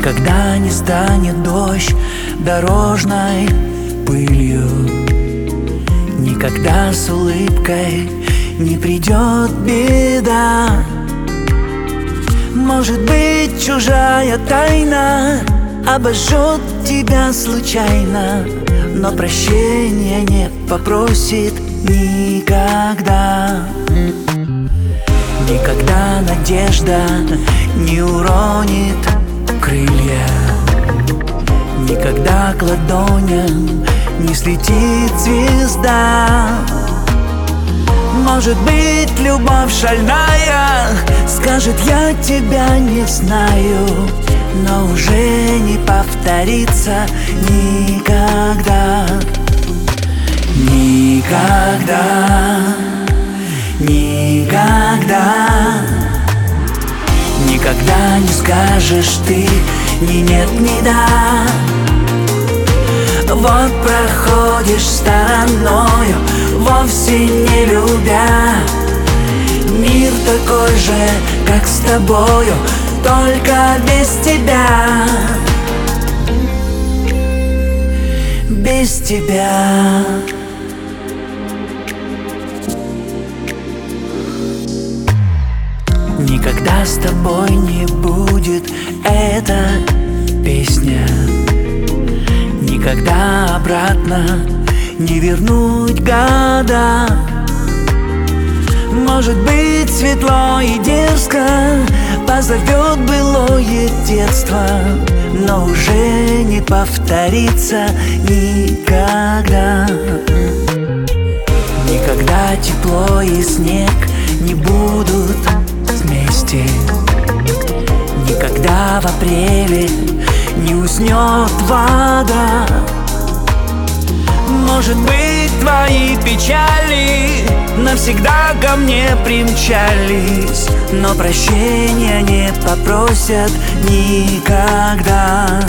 Никогда не станет дождь дорожной пылью, никогда с улыбкой не придет беда. Может быть, чужая тайна обожжет тебя случайно, но прощения не попросит никогда. Никогда надежда не уронит крылья, никогда к ладоням не слетит звезда. Может быть, любовь шальная скажет: я тебя не знаю, но уже не повторится никогда. Никогда, никогда, никогда не скажешь ты ни нет, ни да. Вот проходишь стороною, вовсе не любя. Мир такой же, как с тобою, только без тебя. Без тебя. Никогда с тобой не будет эта песня, никогда обратно не вернуть года. Может быть, светло и дерзко позовет былое детство, но уже не повторится никогда. Никогда тепло и снег не будут вместе, никогда в апреле не уснет вода. Может быть, твои печали навсегда ко мне примчались, но прощения не попросят никогда.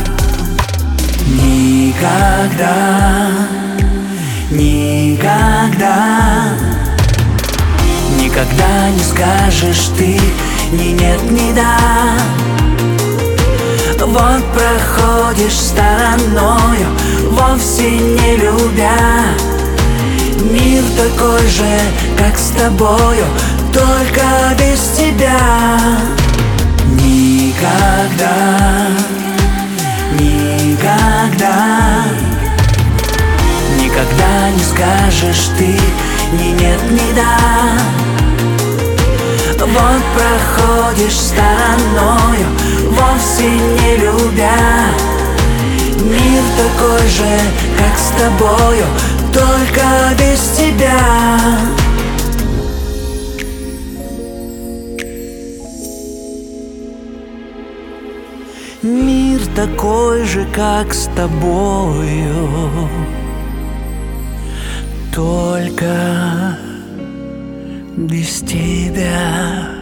Никогда, никогда, никогда не скажешь ты ни нет, ни да. Вот проходишь стороною, вовсе не любя. Мир такой же, как с тобою, только без тебя. Никогда, никогда, никогда не скажешь ты ни нет, ни да. Вот проходишь стороною, вовсе не любя. Мир такой же, как с тобою, только без тебя. Мир такой же, как с тобою, только без тебя.